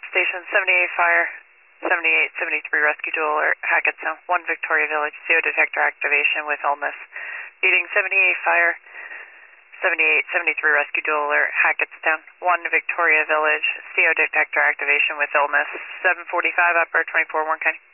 Station 78 Fire, 78, 73 Rescue Dual Alert, Hackettstown, 1 Victoria Village, CO detector activation with illness. Feeding 78 Fire, 78, 73 Rescue Dual Alert, Hackettstown, 1 Victoria Village, CO detector activation with illness. 745 upper 24 Warren County.